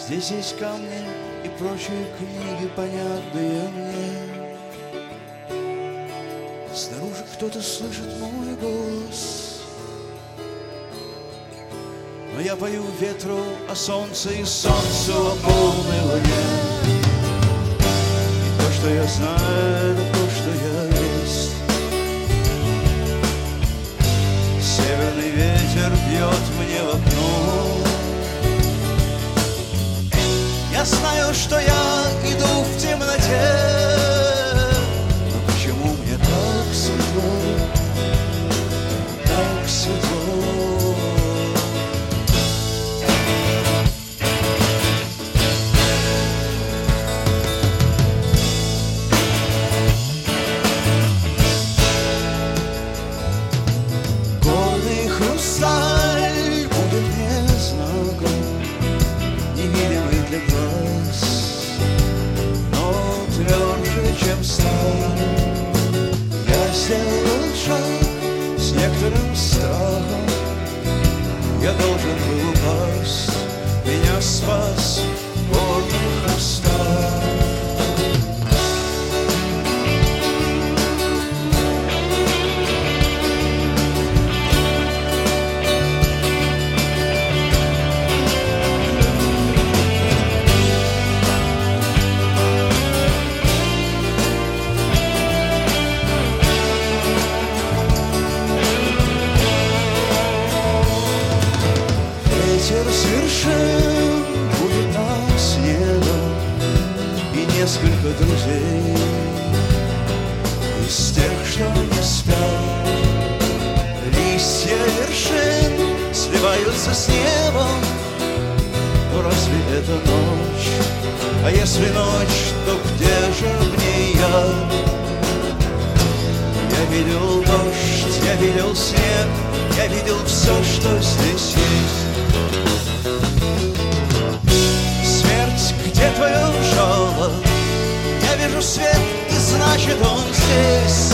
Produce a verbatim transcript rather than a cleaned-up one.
Здесь есть камни и прочие книги, понятные мне. Снаружи кто-то слышит мой голос, но я пою ветру о солнце и солнцу о полной луне. И то, что я знаю, это то, что я есть. Северный ветер бьет мне в окно. Я знаю, что я иду в темноте, но почему мне так светло, так светло? Горный хрусталь будет мне знаком, невидимый для глаз, но тверже, чем сталь. Я сделал шаг с некоторым страхом. Я должен был упасть, меня спас горный хрусталь. Ветер с вершин будет нас небом и несколько друзей из тех, что не спят. Листья вершин сливаются с небом. Но разве это ночь? А если ночь, то где же в ней я? Я видел дождь, я видел снег, я видел все, что здесь есть. Смерть, где твое жало? Я вижу свет, и значит он здесь.